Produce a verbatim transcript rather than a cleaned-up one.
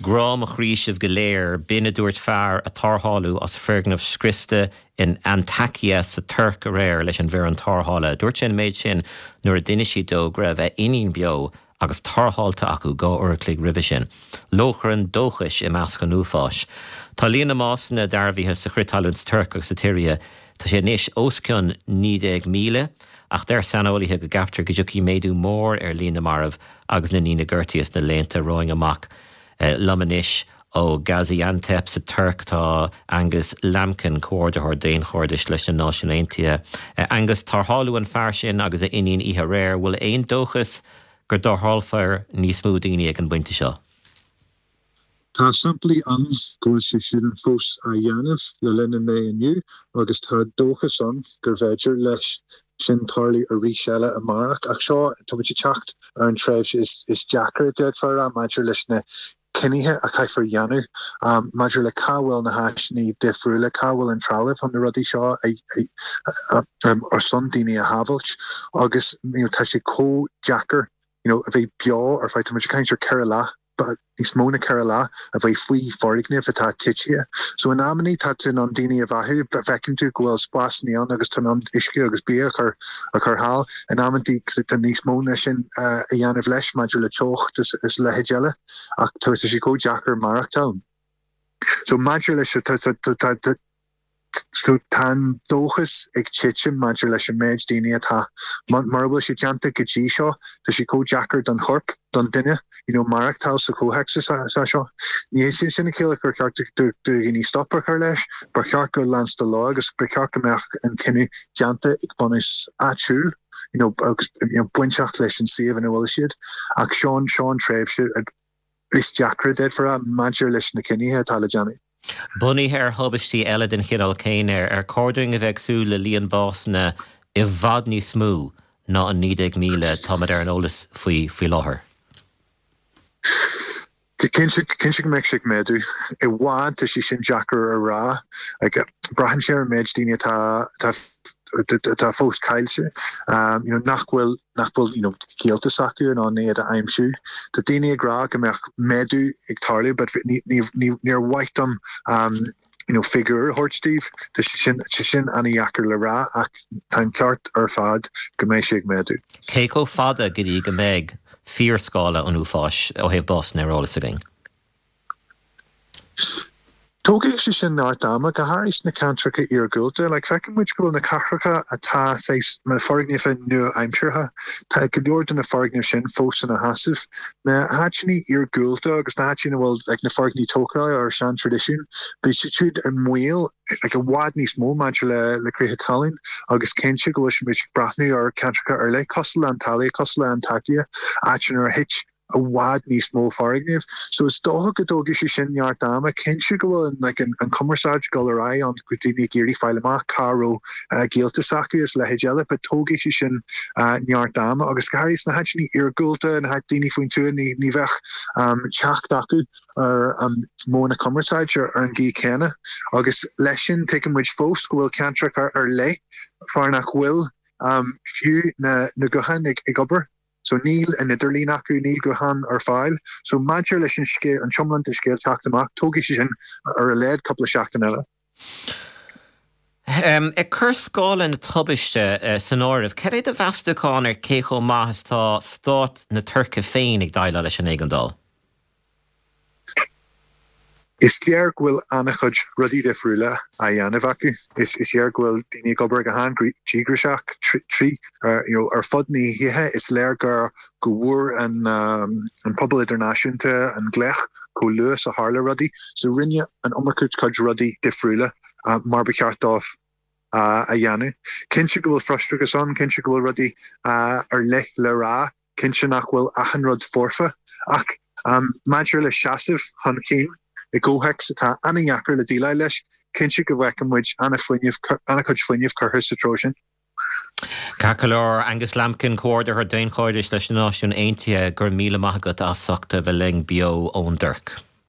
Grám a chríisih go léir bína dúirt fearr a tartháilú as feargnamh scriste in Antakya sa Turc a réir leis an bhir an tarthála. Dúirt sin méid sin nuair a duine si dó greibh bheith inín beo agus tartháilta acu gá uirclaigh ribh sin. Lóchar an dóchais i measc an úfáis. Tá líana másna darbhíthe sa chritalúns Turc agus sa tíria tá sé níos oscion nídéag míle ach der sanolíthe go gaptar go dtiocfaí méadú mór ar líana marmh agus na nína gurtaíos na lénta roing amach. Uh, Lamanis ó Gaziantep sa Turc tá Angus Lamkin cuairdear déon chuirdeis leis an náisiún Aontaithe. Uh, Angus tartháilú an fear sin agus a iníon ihe réir bhfuil éon dóchas gur darthálfar níos mú daoine ag an buinte seo. Tá sampli an goil sé sin fós a dhéanamh le linn na inniu agus tá dóchas an gur bhéidir leis sin tarlaí a rís eile a marach ach seo tá muid teacht ar an treibh is is Jackar dead for a maidir leis na cinnithe a caiithfar dhéanú um, maidir le cáhfuil na háisní difriúla cáhfuil an trealamh an na rudí seo ar son daoine a havillt agus you know, tá sé có Jackar you know, a bheith beá ar fáid tá muid caiintear ceir lá but is móna Kerala a bheith faoi forigníomh atá titie. So in amní tá tún an daoine a bhathú fecinn tú go bhfuil spás níon agus tá an isci agus bí a chur a chur hall in amtí tá níos móna sin a dhéanamh leis maidir le teocht is leithéid eile ach tá sé có Jackar marach town. So maidir leis tá So tan dóchas ag tiitim maidir leis an méid daoine atá. Mar bhfuil sé deanta go dtí seo, tá sé có Jackar don chorp, don duine, you know, marach tá sa cóheicsa sa seo. Ní sé sinna céile gur ceart do gní stoppar chuir leis, bar ceart go lans do lá agus bar ceart gomeach an cinú deanta ag bonus áitiúil, you know, agus you know, buinteach leis an siomh an bhfuil siad, ach Seán Seán tréimh siad is Jackar dead for a maidir leis na cinnithe atá le deanú. Bunny ar hobistí eile den chinál céin ar ar cording a bheitsú le líon básna i bhad ní smú ná an nídeag míle táid ar an ólas faoi faoi láthair. Cin go meid sig méadú i bháin tá sí sin Jackar a rá ag brahan sé ar méid daoine tá tá fós cailse um you know nachhfuil nachhfuil you know céalta sacú an an éad a aimsú tá daoine ag rá go meach méadú ag tarlaú but níor whiteam um you know figure hort Steve tá sin sin an Jackar le rá ach tá ceart ar fad go méid sig méadú. Cé có fada go dtí go méid fíor scála an úfáis ó thaobh bás nérólas againn. Tógéh sé sin ná dáma go háiris na cantracha ar gúilta, le fecinn muid go bhfuil na cartracha atá séis na forigníomh nu aimseartha, tá go leor den na forigníomh sin fós na hasamh, na háitní ar gúilta agus na háitní bhfuil ag na forigní tóca ar sean tradiisiún, be si siúd an muil ag a bhád níos mó maidir le le crutha talinn agus cinse go bhfuil sin muid brathnú ar cantracha ar le cosla an talí, cosla an Antakya, áitin ar hitch a wad níos mó forigníomh. So is dótha go dóga sé sin neart dáma, cinse go bhfuil like an cumarsáid go le rá an go dtí géirí fáil amach caró géalta sacu is leithéid eile, but tóga sé sin neart dáma agus gairís na háitní ar gúilta na háit daoine faoin tú ní ní bheith teacht acu ar mó na cumarsáid ar an gí céine agus leis sin teicim muid fós go bhfuil cantrach ar le far nach bhfuil fiú na na gohan ag obair. So níl in idirlín acu níl gohan ar fáil. So maidir leis an scéal an siomlant is scéal teacht amach, tóga sé sin ar a léad couple seachtain eile. Um, I chur scála na tubaiste uh, san áireamh, cad é de bheastaáin ar cé chomh maithas tá stát na Turca féin ag daile leis an éigandál? Is léir bhfuil annachchuid rudí difriúla a dhéanamh acu. Is is léir bhfuil daoine gobar go háin tígraseach trí ar you know ar fudní hithe is léir gur go bhfuair an um, an pobl idirnáisiúnta an gléach go luas a hála rudí. So rinne an omarcút chuid rudí difriúla uh, mar beceartáh uh, a dhéanú. Cinse go bhfuil frustragus an, cinse go bhfuil rudí uh, ar le le rá, cinse nach bhfuil achan rud forfa ach um, maidir le seasamh chun cín I ggóhaic atá anna Jackar le díleá leis, cinse go bhhaicim muid anna chuid foiineh chutha sa trósin. Cacalor Angus Lamkin cuairdear ar daon cháiris leis na náisiún Aontaithe gur míle maithagad as suachta bheith ling bio ón Dúrc.